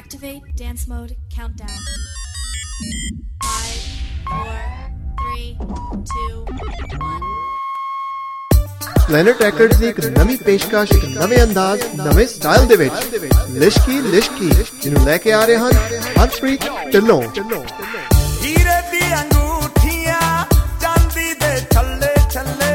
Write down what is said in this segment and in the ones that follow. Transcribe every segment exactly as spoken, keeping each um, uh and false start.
Activate dance mode countdown. Five, four, three, two, one. Planet Records ਦੀ ਇੱਕ ਨਵੀਂ ਪੇਸ਼ਕਸ਼ ਇੱਕ ਨਵੇਂ ਅੰਦਾਜ਼ ਨਵੇਂ ਸਟਾਈਲ ਦੇ ਵਿੱਚ ਲਿਸ਼ਕੀ ਲਿਸ਼ਕੀ ਜਿਹਨੂੰ ਲੈ ਕੇ ਆ ਰਹੇ ਹਨ ਹਰਪ੍ਰੀਤ ਢਿੱਲੋਂ। ਹੀਰੇ ਦੀ ਅੰਗੂਠੀਆਂ ਚਾਂਦੀ ਦੇ ਛੱਲੇ ਛੱਲੇ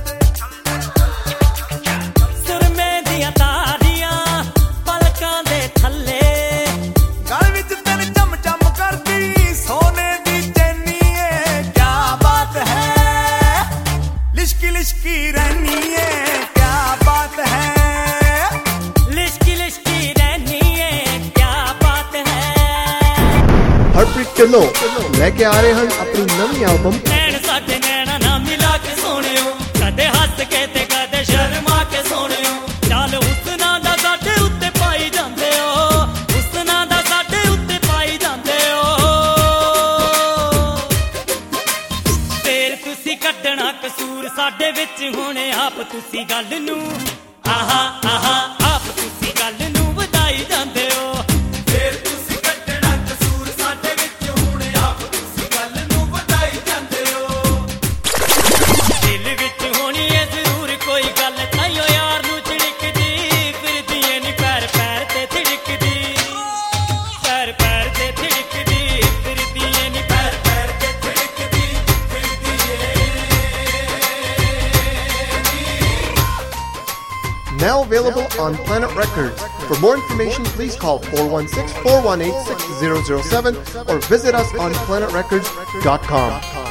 ਸੁਰਮੇ ਦੀਆਂ ਤਾਰੀਆਂ ਪਲਕਾਂ ਦੇ ਥੱਲੇ ਗਲ ਵਿੱਚ ਤੇਰੇ ਚਮ ਚਮ ਕਰਦੀ ਸੋਨੇ ਦੀ ਚੈਨੀ ਏ ਕਿਆ ਬਾਤ ਹੈ ਲਿਸ਼ਕੀ ਲਿਸ਼ਕੀ ਰਹਿਨੀ ਏ ਕਿਆ ਬਾਤ ਹੈ ਲਿਸ਼ਕੀ ਲਿਸ਼ਕੀ ਰਹਿਨੀ ਏ ਕਿਆ ਬਾਤ ਹੈ। ਹਰਪ੍ਰੀਤ ਢਿੱਲੋਂ ਲੈ ਕੇ ਆ ਰਹੇ ਹਨ ਆਪਣੀ ਨਵੀਂ ਐਲਬਮ ਨੈਣ ਸਾਡੇ ਨੈਣਾ ਨਾ ਮਿਲਾ ਕੇ ਸੋਹਣਿਓ ਕਦੇ ਹੱਸ ਕੇ ਤੇ ਕਦੇ ਸ਼ਰਮਾ ਕੇ ਸੋਹਣਿਓ ਚੱਲ ਹੁਸਨਾਂ ਦਾ ਸਾਡੇ ਉੱਤੇ ਪਾਈ ਜਾਂਦੇ ਹੋ ਹੁਸਨਾਂ ਦਾ ਸਾਡੇ ਉੱਤੇ ਪਾਈ ਜਾਂਦੇ ਹੋ ਫੇਰ ਤੁਸੀਂ ਕੱਢਣਾ ਕਸੂਰ ਸਾਡੇ ਵਿੱਚ ਹੁਣੇ ਆਪ ਤੁਸੀਂ ਗੱਲ ਨੂੰ ਆਹਾ ਆਹਾ ਆਪ ਤੁਸੀਂ ਗੱਲ ਨੂੰ ਵਧਾਈ ਜਾਂਦੇ ਹੋ ਫੇਰ ਤੁਸੀਂ ਕੱਢਣਾ ਕਸੂਰ ਸਾਡੇ ਵਿੱਚ ਹੁਣੇ ਆਪ ਤੁਸੀਂ ਗੱਲ ਨੂੰ ਵਧਾਈ ਜਾਂਦੇ ਹੋ ਦਿਲ ਵਿੱਚ ਹੋਣੀ ਏ ਜ਼ਰੂਰ ਕੋਈ ਗੱਲ ਤਾਈਓ ਯਾਰ ਨੂੰ ਝਿੜਕਦੀ ਫਿਰਦੀ ਏ ਨੀ ਪੈਰ ਪੈਰ ਤੇ ਥਿੜਕਦੀ ਪੈਰ ਪੈਰ ਤੇ ਥਿੜਕਦੀ ਫਿਰਦੀ ਏ ਨੀ ਪੈਰ ਪੈਰ ਤੇ ਥਿੜਕਦੀ ਫਿਰਦੀ ਏ now available on Planet Records. For more information, please call four one six, four one eight, six zero zero seven or visit us on planet records dot com.